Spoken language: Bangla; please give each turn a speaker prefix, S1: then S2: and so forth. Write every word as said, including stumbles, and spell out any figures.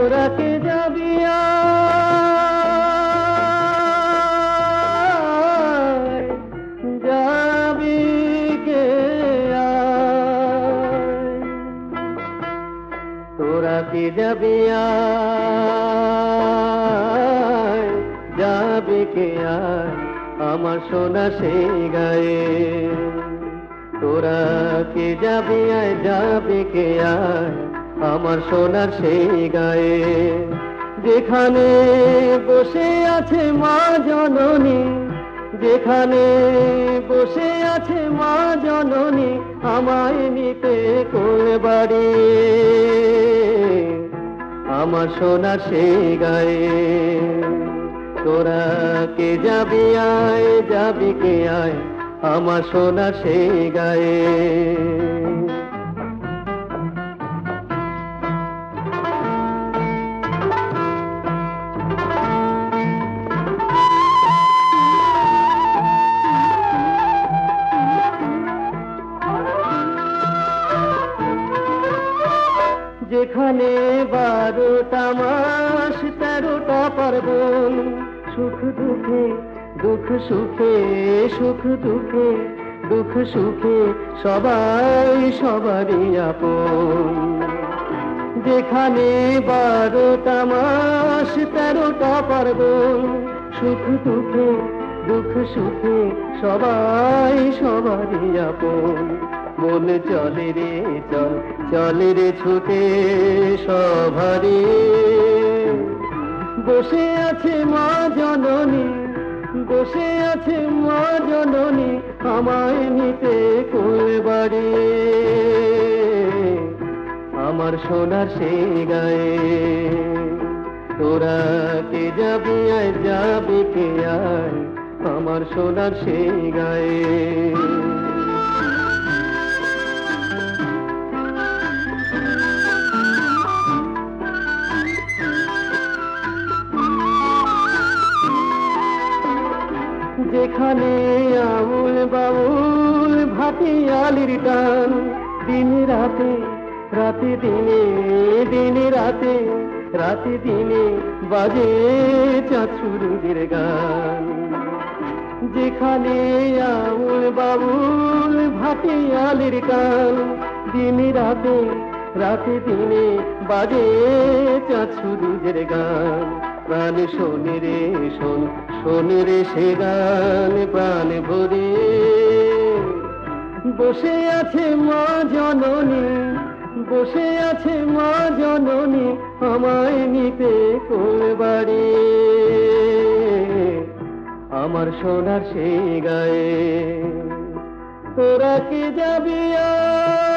S1: তোরা কে যাবি আয়, যাবি কে আয়, তোরা কে যাবি আয়, যাবি কে আয় আমার সোনা সেই গায়ে। তোরা কে যাবি আয়, যাবি কে আয় আমার সোনার সেই গায়ে। যেখানে বসে আছে মা জননী, যেখানে বসে আছে মা জননী আমায় নিতে কোল বাড়ি, আমার সোনার সেই গায়ে। তোরা কে যাবি আয়, যাবি কে আয় আমার সোনার সেই গায়ে। যেখানে বারোটা মাস তেরোটা পার্বণ, সুখ দুঃখে দুঃখ সুখে, সুখ দুঃখে দুঃখ সুখে সবাই সবারই আপন। যেখানে বারোটা মাস তেরোটা পার্বণ, সুখ দুঃখে দুঃখ সুখে সবাই সবারই আপন। মন চলে রে চল, চলে রে ছুটে সবারই, বসে আছে মা জননী, বসে আছে মা জননী আমায় নিতে কোল বাড়ি, আমার সোনার সেই গায়ে। তোরা কে যাবি আয়, যাবি কে আয় আমার সোনার সেই গায়ে। যেখানে আউল বাউল ভাটিয়ালির গান, দিন রাতে রাতে দিনে, দিনে রাতে রাতে দিনে বাজে চাঁদ সূরজের গান। যেখানে আউল বাউল ভাটিয়ালির গান, দিন রাতে রাতে দিনে বাজে চাঁদ সূরজের গান। প্রাণ শোনে রে শোন, শোনে রে সে গান প্রাণ ভরে, বসে আছে মা জননী, বসে আছে মা জননী আমায় নিতে কোল বাড়ি, আমার সোনার সেই গায়ে। তোরা কে যাবি আয়।